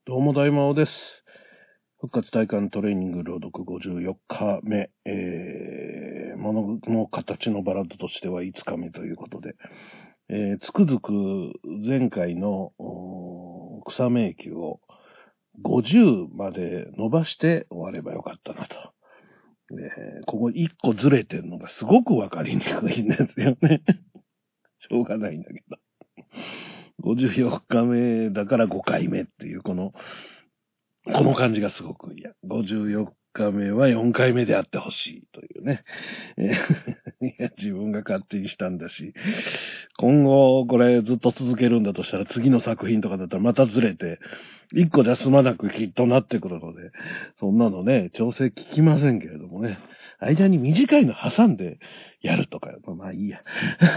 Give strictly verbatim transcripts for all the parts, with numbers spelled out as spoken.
どうも大魔王です。復活体感トレーニング朗読ごじゅうよっかめ、えー、物の形のバラッドとしてはいつかめということで、えー、つくづく前回の草迷宮をごじゅうまで伸ばして終わればよかったなと。えー、ここいっこずれてるのがすごくわかりにくいんですよね。しょうがないんだけど。ごじゅうよっかめだからごかいめっていうこのこの感じがすごく嫌。ごじゅうよっかめはよんかいめであってほしいというね。いや自分が勝手にしたんだし、今後これずっと続けるんだとしたら次の作品とかだったらまたずれて、いっこじゃ済まなくきっとなってくるので、そんなのね、調整聞きませんけれどもね。間に短いの挟んでやるとか、まあいいや。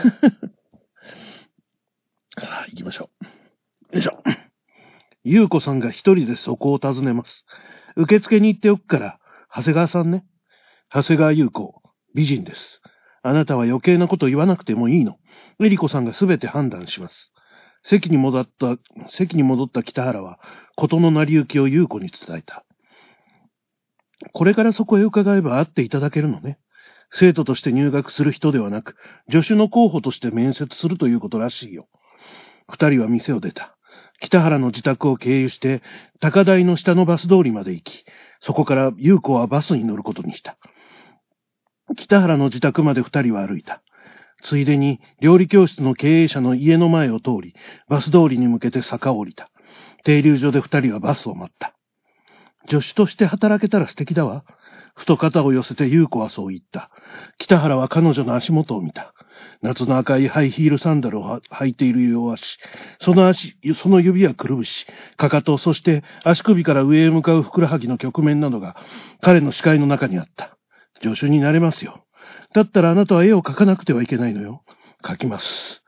さあ行きましょう。よいしょ。ゆうこさんが一人でそこを訪ねます。受付に行っておくから、長谷川さんね。長谷川ゆうこ、美人です。あなたは余計なこと言わなくてもいいの。えりこさんがすべて判断します。席に戻った、席に戻った北原は、事の成り行きをゆうこに伝えた。これからそこへ伺えば会っていただけるのね。生徒として入学する人ではなく、助手の候補として面接するということらしいよ。二人は店を出た。北原の自宅を経由して、高台の下のバス通りまで行き、そこから優子はバスに乗ることにした。北原の自宅まで二人は歩いた。ついでに料理教室の経営者の家の前を通り、バス通りに向けて坂を降りた。停留所で二人はバスを待った。助手として働けたら素敵だわ。ふと肩を寄せて優子はそう言った。北原は彼女の足元を見た。夏の赤いハイヒールサンダルを履いている両足。その足、その指はくるぶし、かかと、そして足首から上へ向かうふくらはぎの曲面などが彼の視界の中にあった。助手になれますよ。だったらあなたは絵を描かなくてはいけないのよ。描きます。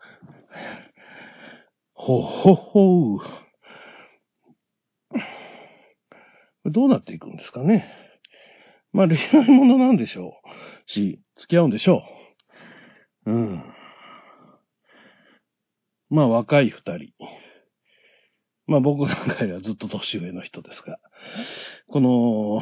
ほほほう。どうなっていくんですかね。まあ恋愛ものなんでしょうし、付き合うんでしょう。うん。まあ若い二人。まあ僕なんかよりはずっと年上の人ですが。この、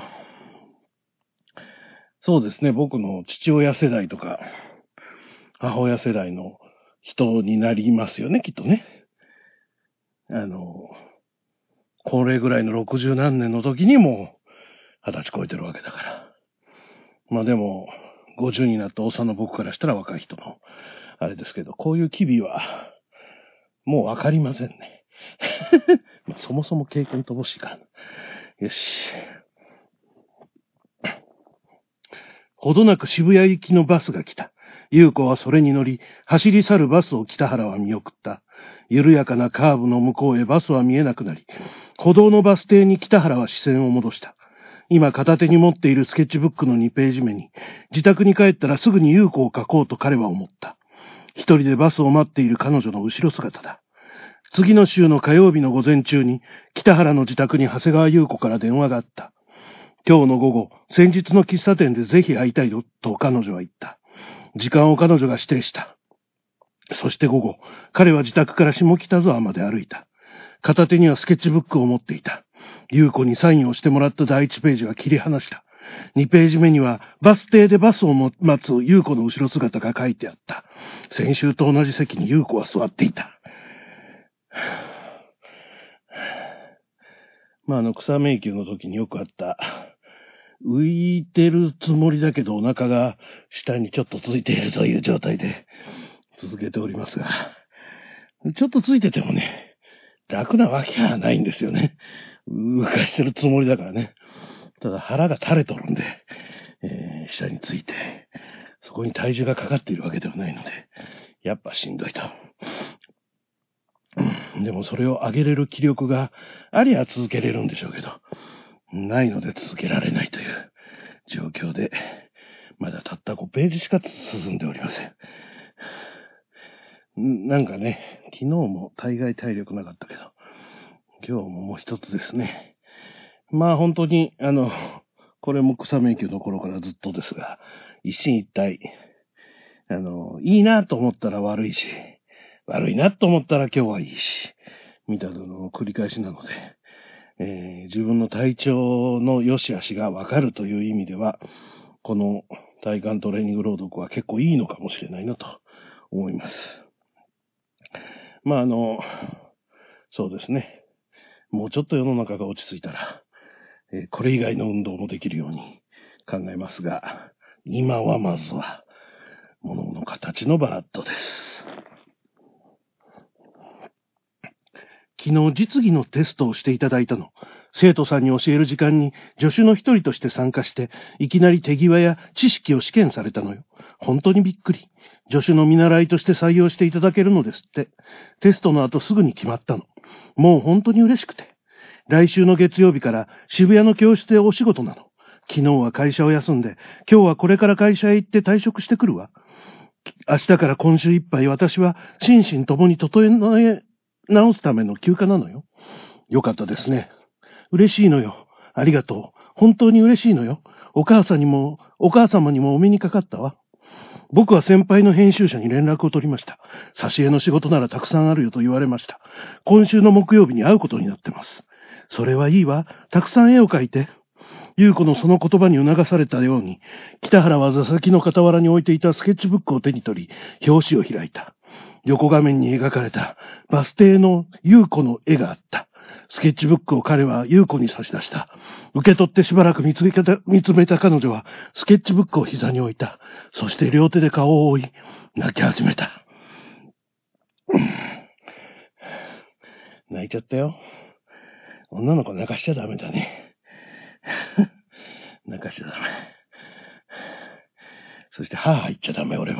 そうですね、僕の父親世代とか、母親世代の人になりますよね、きっとね。あの、これぐらいの六十何年の時にも二十歳超えてるわけだから。まあでも、五十になったおっさんの僕からしたら若い人の、あれですけど、こういう機微は、もうわかりませんね。まあそもそも経験乏しいから。よし。ほどなく渋谷行きのバスが来た。優子はそれに乗り、走り去るバスを北原は見送った。緩やかなカーブの向こうへバスは見えなくなり、歩道のバス停に北原は視線を戻した。今片手に持っているスケッチブックのにページ目に、自宅に帰ったらすぐに優子を描こうと彼は思った。一人でバスを待っている彼女の後ろ姿だ。次の週の火曜日の午前中に、北原の自宅に長谷川優子から電話があった。今日の午後、先日の喫茶店でぜひ会いたいと彼女は言った。時間を彼女が指定した。そして午後、彼は自宅から下北沢まで歩いた。片手にはスケッチブックを持っていた。優子にサインをしてもらった第一ページは切り離した。にページ目にはバス停でバスを待つ優子の後ろ姿が書いてあった。先週と同じ席に優子は座っていた。まあ、あの草迷宮の時によくあった。浮いてるつもりだけどお腹が下にちょっとついているという状態で続けておりますが、ちょっとついててもね、楽なわけはないんですよね。浮かしてるつもりだからね。ただ腹が垂れとるんで、えー、下について、そこに体重がかかっているわけではないので、やっぱしんどいと。でもそれを上げれる気力がありゃ続けれるんでしょうけど、ないので続けられないという状況で、まだたったごページしか進んでおりません。なんかね、昨日も大概体力なかったけど、今日ももう一つですね。まあ本当に、あの、これも草迷宮の頃からずっとですが、一進一退。あの、いいなと思ったら悪いし、悪いなと思ったら今日はいいし、みたいなのの繰り返しなので、 えー、自分の体調の良し悪しがわかるという意味では、この体幹トレーニング朗読は結構いいのかもしれないなと思います。まああの、そうですね。もうちょっと世の中が落ち着いたら、えー、これ以外の運動もできるように考えますが、今はまずは、物の形のバラッドです。昨日実技のテストをしていただいたの。生徒さんに教える時間に助手の一人として参加して、いきなり手際や知識を試験されたのよ。本当にびっくり。助手の見習いとして採用していただけるのですって。テストの後すぐに決まったの。もう本当に嬉しくて。来週の月曜日から渋谷の教室でお仕事なの。昨日は会社を休んで、今日はこれから会社へ行って退職してくるわ。明日から今週いっぱい私は心身ともに整え直すための休暇なのよ。よかったですね。嬉しいのよ。ありがとう。本当に嬉しいのよ。お母さんにも、お母様にもお目にかかったわ。僕は先輩の編集者に連絡を取りました。挿絵の仕事ならたくさんあるよと言われました。今週の木曜日に会うことになってます。それはいいわ。たくさん絵を描いて。優子のその言葉に促されたように、北原は座席の傍らに置いていたスケッチブックを手に取り、表紙を開いた。横画面に描かれたバス停の優子の絵があった。スケッチブックを彼は優子に差し出した。受け取ってしばらく見つめた、見つめた彼女は、スケッチブックを膝に置いた。そして両手で顔を覆い、泣き始めた。泣いちゃったよ。女の子泣かしちゃダメだね。泣かしちゃダメ。そして、はぁ言っちゃダメ、俺も。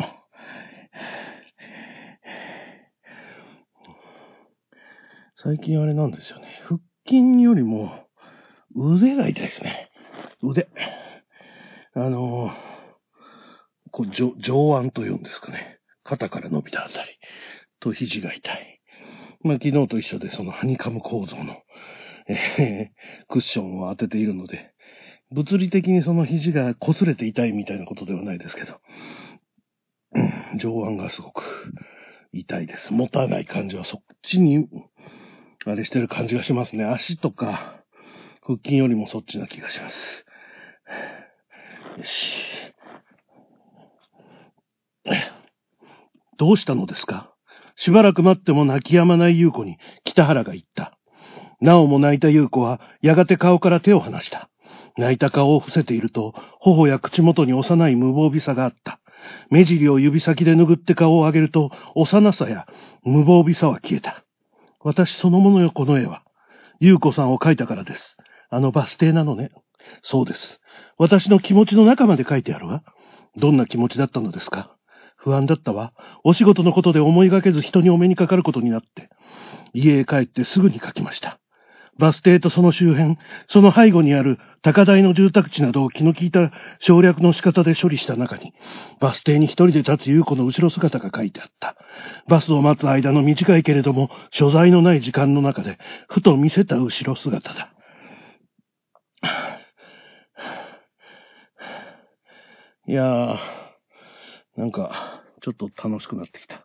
最近あれなんですよね。腹筋よりも腕が痛いですね。腕。あのー、こう上、上腕と言うんですかね。肩から伸びたあたりと肘が痛い。まあ昨日と一緒でそのハニカム構造の、えー、クッションを当てているので、物理的にその肘が擦れて痛いみたいなことではないですけど、うん、上腕がすごく痛いです。持たない感じはそっちに、あれしてる感じがしますね。足とか、腹筋よりもそっちな気がします。よし。どうしたのですか？しばらく待っても泣き止まない優子に北原が言った。なおも泣いた優子はやがて顔から手を離した。泣いた顔を伏せていると、頬や口元に幼い無防備さがあった。目尻を指先で拭って顔を上げると、幼さや無防備さは消えた。私そのものよ、この絵は。優子さんを描いたからです。あのバス停なのね。そうです。私の気持ちの中まで描いてあるわ。どんな気持ちだったのですか？不安だったわ。お仕事のことで思いがけず人にお目にかかることになって。家へ帰ってすぐに描きました。バス停とその周辺、その背後にある高台の住宅地などを気の利いた省略の仕方で処理した中に、バス停に一人で立つ優子の後ろ姿が書いてあった。バスを待つ間の短いけれども所在のない時間の中で、ふと見せた後ろ姿だ。いやー、なんか、ちょっと楽しくなってきた。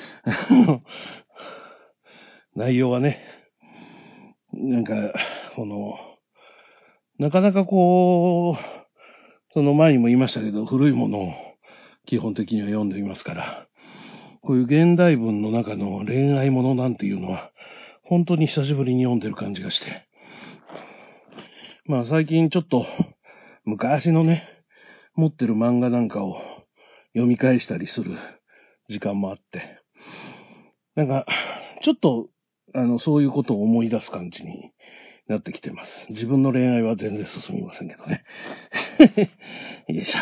内容はね、なんか、この、なかなかこう、その前にも言いましたけど、古いものを基本的には読んでいますから、こういう現代文の中の恋愛ものなんていうのは、本当に久しぶりに読んでる感じがして、まあ最近ちょっと、昔のね、持ってる漫画なんかを読み返したりする時間もあって、なんか、ちょっと、あの、そういうことを思い出す感じになってきてます。自分の恋愛は全然進みませんけどね。よいしょ。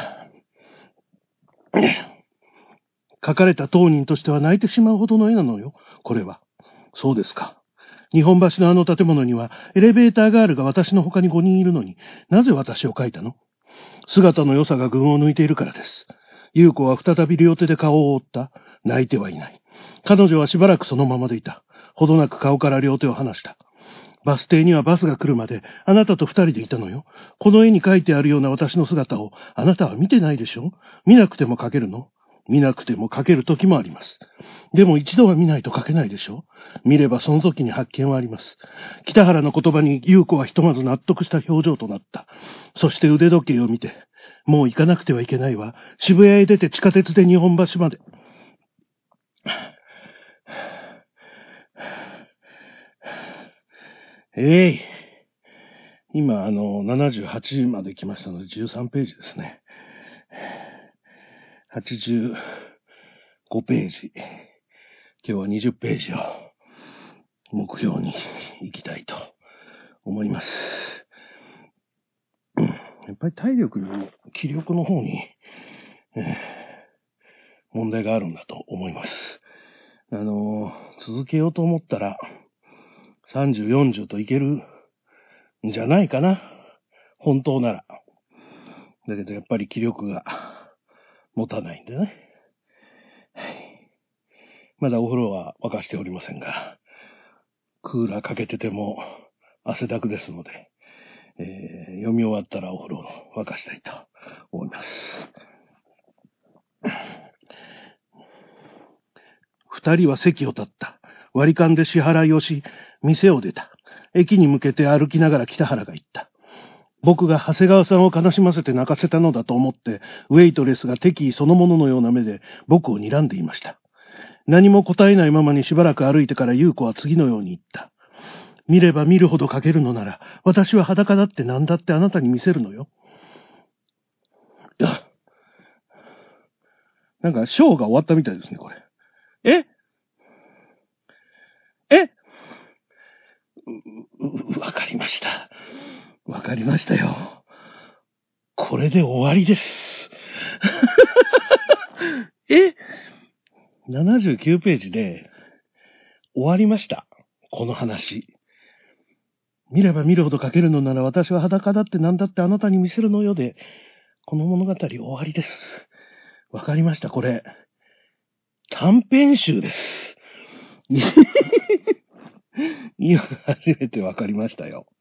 描かれた当人としては泣いてしまうほどの絵なのよ、これは。そうですか。日本橋のあの建物にはエレベーターガールが私の他にごにんいるのに、なぜ私を描いたの？姿の良さが群を抜いているからです。優子は再び両手で顔を覆った。泣いてはいない。彼女はしばらくそのままでいた。ほどなく顔から両手を離した。バス停にはバスが来るまであなたと二人でいたのよ。この絵に描いてあるような私の姿をあなたは見てないでしょ？見なくても描けるの？ 見なくても書ける時もあります。でも一度は見ないと書けないでしょ。見ればその時に発見はあります。北原の言葉に優子はひとまず納得した表情となった。そして腕時計を見て、もう行かなくてはいけないわ。渋谷へ出て地下鉄で日本橋まで。えい。今、あの、ななじゅうはちまで来ましたので、じゅうさんページですね。はちじゅうごページ。今日はにじゅうページを目標に行きたいと思います。やっぱり体力よりも気力の方に、えー、問題があるんだと思います。あのー、続けようと思ったら、さんじゅう、よんじゅうといけるんじゃないかな。本当なら。だけどやっぱり気力が持たないんでね。はい、まだお風呂は沸かしておりませんが、クーラーかけてても汗だくですので、えー、読み終わったらお風呂を沸かしたいと思います。二人は席を立った。割り勘で支払いをし、店を出た。駅に向けて歩きながら北原が言った。僕が長谷川さんを悲しませて泣かせたのだと思って、ウェイトレスが敵意そのもののような目で僕を睨んでいました。何も答えないままにしばらく歩いてから優子は次のように言った。見れば見るほど書けるのなら、私は裸だって何だってあなたに見せるのよ。いや、なんかショーが終わったみたいですね、これ。ええわかりました。わかりましたよ。これで終わりです。え ?ななじゅうきゅう ページで終わりました。この話。見れば見るほど書けるのなら私は裸だって何だってあなたに見せるのよで、この物語終わりです。わかりました、これ。短編集です。今初めてわかりましたよ。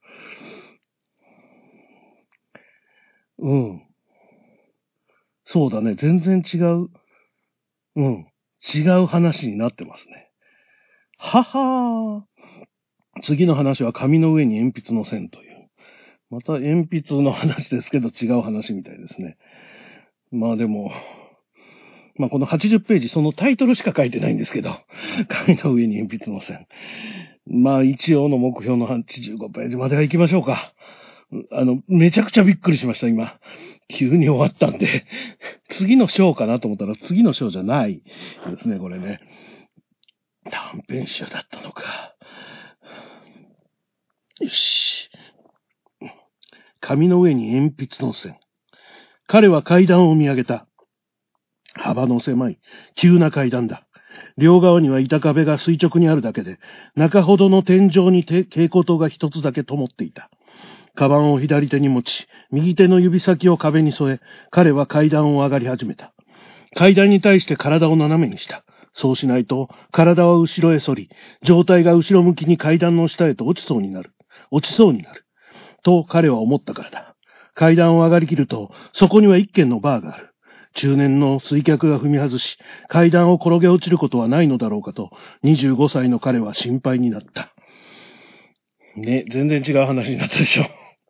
うん。そうだね。全然違う。うん。違う話になってますね。ははー。次の話は紙の上に鉛筆の線という。また鉛筆の話ですけど違う話みたいですね。まあでも、まあこのはちじゅうページ、そのタイトルしか書いてないんですけど、紙の上に鉛筆の線。まあ一応の目標のはちじゅうごページまでは行きましょうか。あの、めちゃくちゃびっくりしました、今。急に終わったんで。次の章かなと思ったら次の章じゃないですね、これね。短編集だったのか。よし。紙の上に鉛筆の線。彼は階段を見上げた。幅の狭い、急な階段だ。両側には板壁が垂直にあるだけで、中ほどの天井に蛍光灯が一つだけ灯っていた。カバンを左手に持ち、右手の指先を壁に添え、彼は階段を上がり始めた。階段に対して体を斜めにした。そうしないと、体は後ろへ反り、上体が後ろ向きに階段の下へと落ちそうになる。落ちそうになる。と彼は思ったからだ。階段を上がりきると、そこには一軒のバーがある。中年の水客が踏み外し、階段を転げ落ちることはないのだろうかと、にじゅうごさいの彼は心配になった。ね、全然違う話になったでしょ。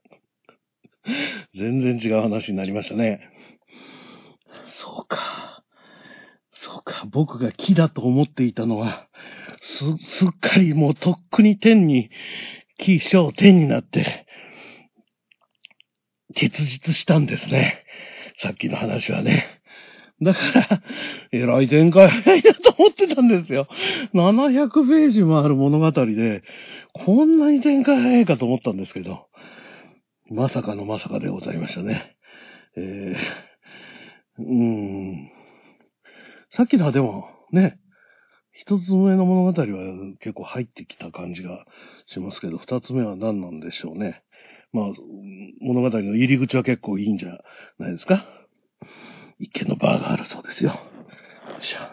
全然違う話になりましたね。そうか。そうか。僕が木だと思っていたのは、す、すっかりもうとっくに天に、木、小、天になって、結実したんですね。さっきの話はね。だから、えらい展開早いなと思ってたんですよ。ななひゃくページもある物語で、こんなに展開早いかと思ったんですけど、まさかのまさかでございましたね。えー、うーん。さっきのはでも、ね、一つ目の物語は結構入ってきた感じがしますけど、二つ目は何なんでしょうね。まあ、物語の入り口は結構いいんじゃないですか。一軒のバーがあるそうですよ。よいしょ。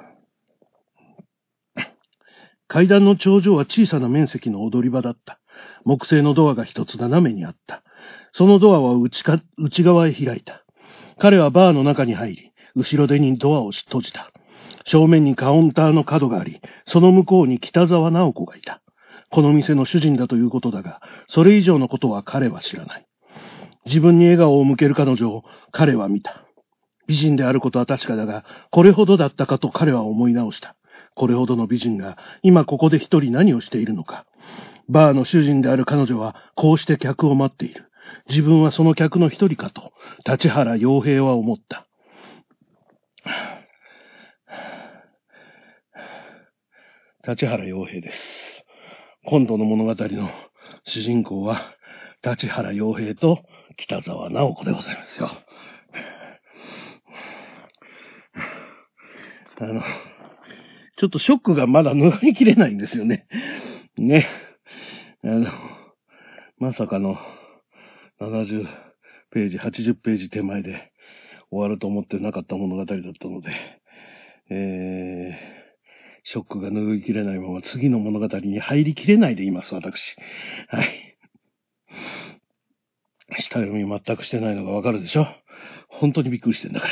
階段の頂上は小さな面積の踊り場だった。木製のドアが一つ斜めにあった。そのドアは内か内側へ開いた。彼はバーの中に入り、 後ろ手にドアを閉じた。正面にカウンターの角があり、その向こうに北沢直子がいた。この店の主人だということだが、それ以上のことは彼は知らない。自分に笑顔を向ける彼女を彼は見た。美人であることは確かだが、これほどだったかと彼は思い直した。これほどの美人が今ここで一人何をしているのか。バーの主人である彼女はこうして客を待っている。自分はその客の一人かと、立原洋平は思った。立原洋平です。今度の物語の主人公は、立原洋平と北沢直子でございますよ。あの、ちょっとショックがまだ拭いきれないんですよね。ね。あの、まさかのななじゅうページ、はちじゅうページ手前で終わると思ってなかった物語だったので、えー、ショックが拭いきれないまま次の物語に入りきれないでいます、私。はい。下読み全くしてないのがわかるでしょ？本当にびっくりしてんだから。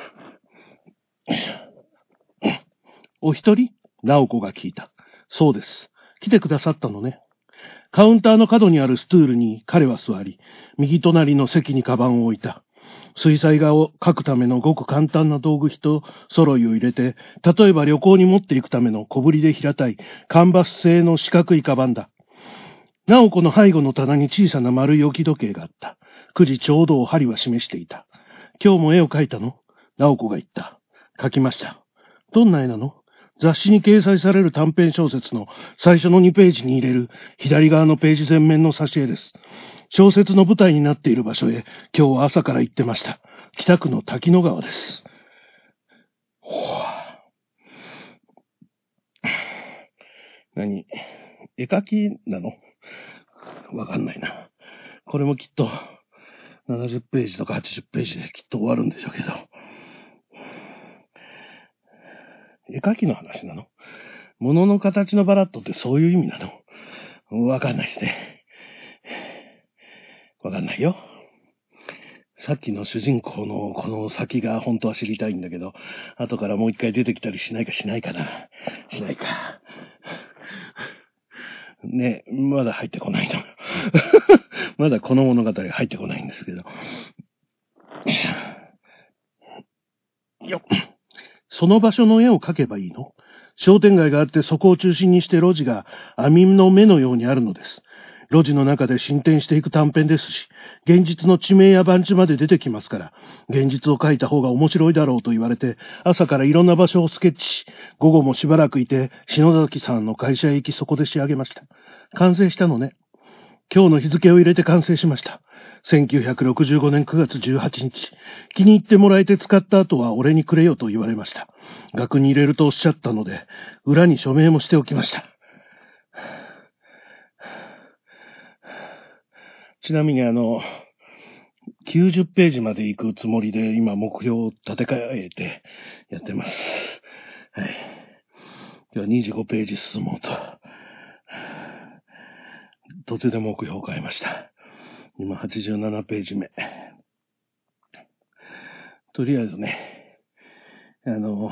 お一人？直子が聞いた。そうです。来てくださったのね。カウンターの角にあるストゥールに彼は座り、右隣の席にカバンを置いた。水彩画を描くためのごく簡単な道具一揃いを入れて、例えば旅行に持っていくための小ぶりで平たいカンバス製の四角いカバンだ。直子の背後の棚に小さな丸い置き時計があった。くじちょうどを針は示していた。今日も絵を描いたの？直子が言った。描きました。どんな絵なの？雑誌に掲載される短編小説の最初のにページに入れる左側のページ前面の挿絵です。小説の舞台になっている場所へ今日は朝から行ってました。北区の滝野川です。ほぁ。何？絵描きなの？わかんないな。これもきっとななじゅうページとかはちじゅうページできっと終わるんでしょうけど。絵描きの話なの？物の形のバラットってそういう意味なの？わかんないですね。わかんないよ。さっきの主人公のこの先が本当は知りたいんだけど、後からもう一回出てきたりしないかしないかな。しないか。ね、まだ入ってこないの。まだこの物語入ってこないんですけど。よっ。その場所の絵を描けばいいの？商店街があってそこを中心にして路地が網の目のようにあるのです。路地の中で進展していく短編ですし、現実の地名や番地まで出てきますから、現実を書いた方が面白いだろうと言われて、朝からいろんな場所をスケッチし、午後もしばらくいて、篠崎さんの会社へ行きそこで仕上げました。完成したのね。今日の日付を入れて完成しました。せんきゅうひゃくろくじゅうごねんくがつじゅうはちにち。気に入ってもらえて使った後は俺にくれよと言われました。額に入れるとおっしゃったので、裏に署名もしておきました。ちなみにあの、きゅうじゅうページまで行くつもりで今目標を立て替えてやってます。はい。ではにじゅうごページ進もうと。途中で目標を変えました。今はちじゅうななページ目。とりあえずね、あの、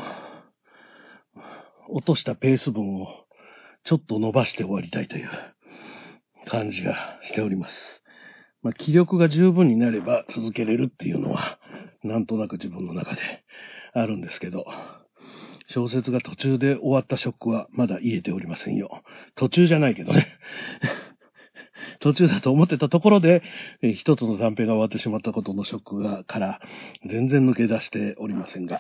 落としたペース分をちょっと伸ばして終わりたいという感じがしております。まあ、気力が十分になれば続けれるっていうのは、なんとなく自分の中であるんですけど、小説が途中で終わったショックはまだ癒えておりませんよ。途中じゃないけどね。途中だと思ってたところで、え一つの短編が終わってしまったことのショックがから全然抜け出しておりませんが。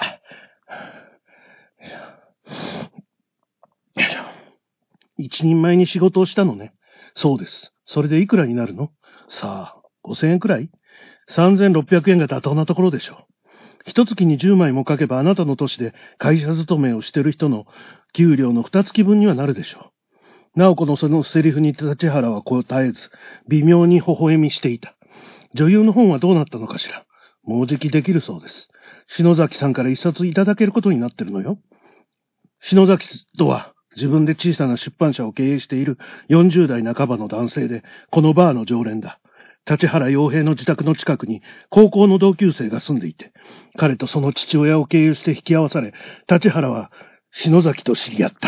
一人前に仕事をしたのね。そうです。それでいくらになるの？さあ、ごせんえんくらい？さんぜんろっぴゃくえんが妥当なところでしょう。一月にじゅうまいも書けばあなたの年で会社勤めをしてる人の給料の二月分にはなるでしょう。直子のそのセリフに立原は答えず、微妙に微笑みしていた。女優の本はどうなったのかしら。もうじきできるそうです。篠崎さんから一冊いただけることになってるのよ。篠崎とは自分で小さな出版社を経営しているよんじゅうだいなかばの男性で、このバーの常連だ。 立原洋平の自宅の近くに高校の同級生が住んでいて、彼とその父親を経由して引き合わされ、立原は篠崎と知り合った。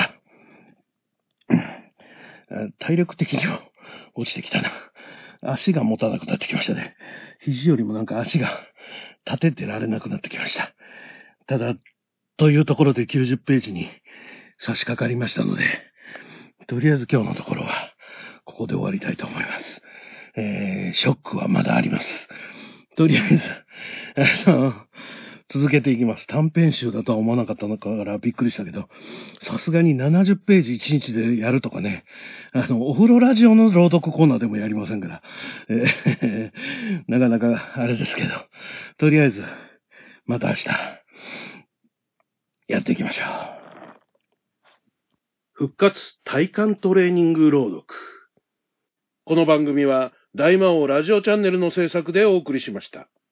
体力的にも落ちてきたな。足が持たなくなってきましたね。肘よりもなんか足が立ててられなくなってきました。ただ、というところできゅうじゅっページに差し掛かりましたので、とりあえず今日のところはここで終わりたいと思います。えー、ショックはまだあります。とりあえず、あの、続けていきます。短編集だとは思わなかったのからびっくりしたけど、さすがにななじゅっページいちにちでやるとかね、あの、お風呂ラジオの朗読コーナーでもやりませんから、えー、なかなかあれですけど、とりあえず、また明日、やっていきましょう。復活体幹トレーニング朗読。この番組は大魔王ラジオチャンネルの制作でお送りしました。